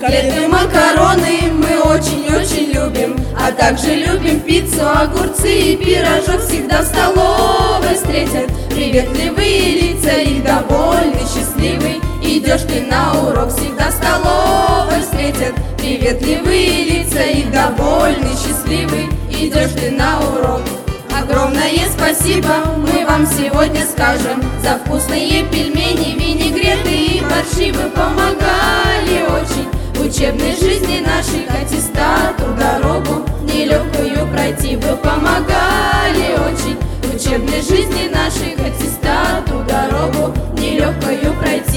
Котлеты, макароны мы очень-очень любим, а также любим пиццу, огурцы и пирожок. Всегда в столовой встретят приветливые лица, их довольны, счастливый. Идешь ты на урок, всегда в столовой встретят приветливые лица, их довольны, счастливый. Идешь ты на урок. Огромное спасибо мы вам сегодня скажем за вкусные пельмени, винегреты и борщи. Вы помогали очень в учебной жизни нашей, к аттестату дорогу нелегкую пройти. Вы помогали очень в учебной жизни нашей, к аттестату дорогу нелегкую пройти.